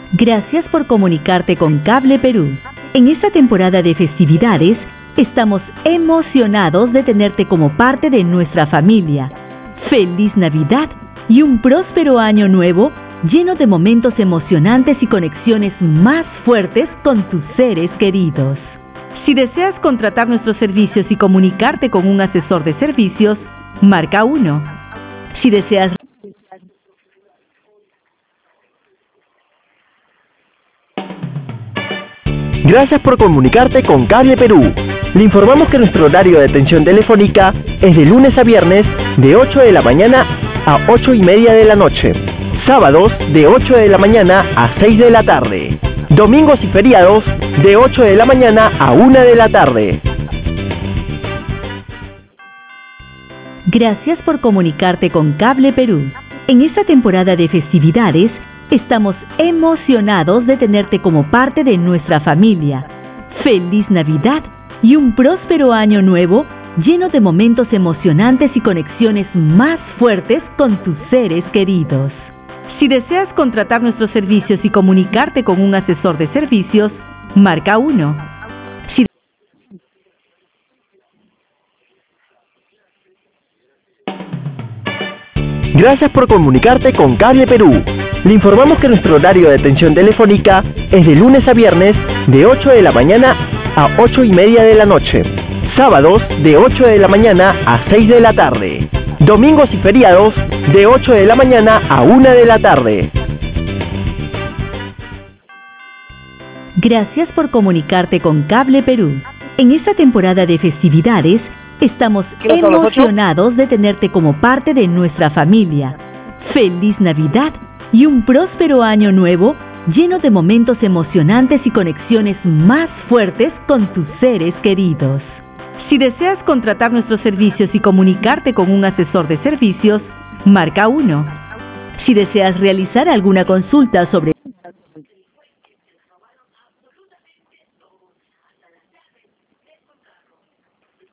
Gracias por comunicarte con Cable Perú. En esta temporada de festividades, estamos emocionados de tenerte como parte de nuestra familia. ¡Feliz Navidad y un próspero año nuevo lleno de momentos emocionantes y conexiones más fuertes con tus seres queridos! Si deseas contratar nuestros servicios y comunicarte con un asesor de servicios, marca 1. Si deseas Gracias por comunicarte con Cable Perú. Le informamos que nuestro horario de atención telefónica es de lunes a viernes de 8 de la mañana a 8:30 de la noche. Sábados de 8 de la mañana a 6 de la tarde. Domingos y feriados de 8 de la mañana a 1 de la tarde. Gracias por comunicarte con Cable Perú. En esta temporada de festividades, estamos emocionados de tenerte como parte de nuestra familia. ¡Feliz Navidad y un próspero año nuevo lleno de momentos emocionantes y conexiones más fuertes con tus seres queridos! Si deseas contratar nuestros servicios y comunicarte con un asesor de servicios, marca 1. Gracias por comunicarte con Cable Perú. Le informamos que nuestro horario de atención telefónica es de lunes a viernes de 8 de la mañana a 8:30 de la noche. Sábados de 8 de la mañana a 6 de la tarde. Domingos y feriados de 8 de la mañana a 1 de la tarde. Gracias por comunicarte con Cable Perú. En esta temporada de festividades, estamos emocionados de tenerte como parte de nuestra familia. ¡Feliz Navidad y un próspero año nuevo lleno de momentos emocionantes y conexiones más fuertes con tus seres queridos! Si deseas contratar nuestros servicios y comunicarte con un asesor de servicios, marca 1. Si deseas realizar alguna consulta sobre